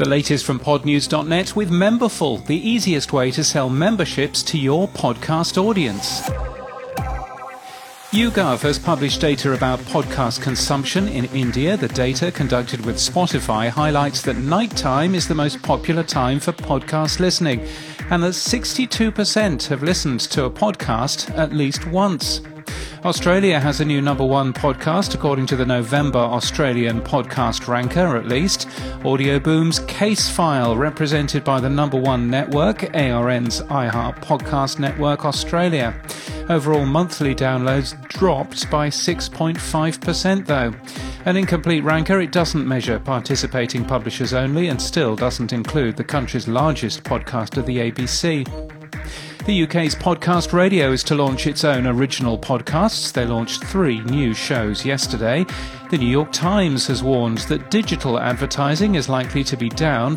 The latest from podnews.net with Memberful, the easiest way to sell memberships to your podcast audience. YouGov has published data about podcast consumption in India. The data conducted with Spotify highlights that nighttime is the most popular time for podcast listening, and that 62% have listened to a podcast at least once. Australia has a new number one podcast according to the November Australian Podcast Ranker, at least. Audio Boom's Case File, represented by the number one network, ARN's iHeart Podcast Network Australia. Overall monthly downloads dropped by 6.5% though. An incomplete ranker, it doesn't measure participating publishers only and still doesn't include the country's largest podcaster, the ABC. The UK's Podcast Radio is to launch its own original podcasts. They launched 3 new shows yesterday. The New York Times has warned that digital advertising is likely to be down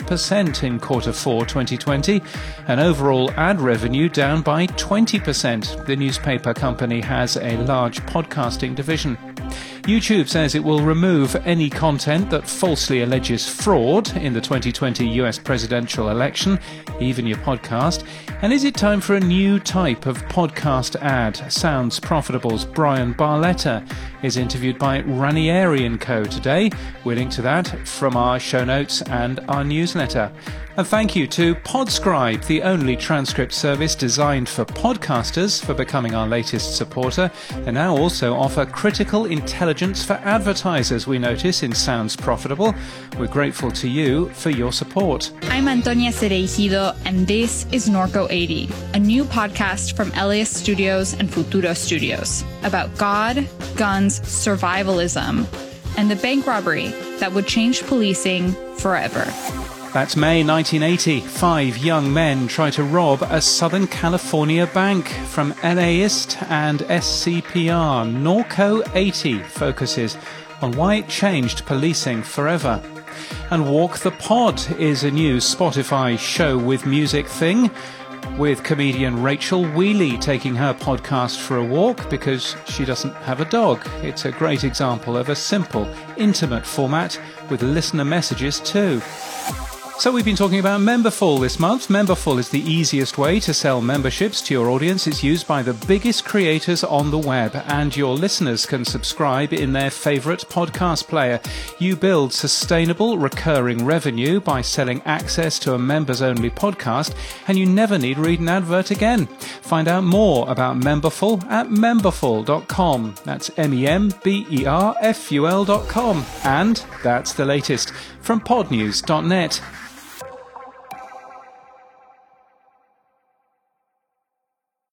5% in Q4 2020, and overall ad revenue down by 20%. The newspaper company has a large podcasting division. YouTube says it will remove any content that falsely alleges fraud in the 2020 US presidential election, even your podcast. And is it time for a new type of podcast ad? Sounds Profitable's Brian Barletta is interviewed by Ranieri & Co. today. We'll link to that from our show notes and our newsletter. And thank you to Podscribe, the only transcript service designed for podcasters, for becoming our latest supporter. They now also offer critical intelligence for advertisers, we notice, in Sounds Profitable. We're grateful to you for your support. I'm Antonia Cereijido, and this is Norco 80, a new podcast from Elias Studios and Futuro Studios about God, guns, survivalism, and the bank robbery that would change policing forever. That's May 1980. 5 young men try to rob a Southern California bank. From LAist and SCPR, Norco 80 focuses on why it changed policing forever. And Walk the Pod is a new Spotify show with music thing, with comedian Rachel Wheely taking her podcast for a walk because she doesn't have a dog. It's a great example of a simple, intimate format with listener messages too. So we've been talking about Memberful this month. Memberful is the easiest way to sell memberships to your audience. It's used by the biggest creators on the web, and your listeners can subscribe in their favorite podcast player. You build sustainable, recurring revenue by selling access to a members-only podcast, and you never need read an advert again. Find out more about Memberful at memberful.com. That's memberful.com. And that's the latest from podnews.net.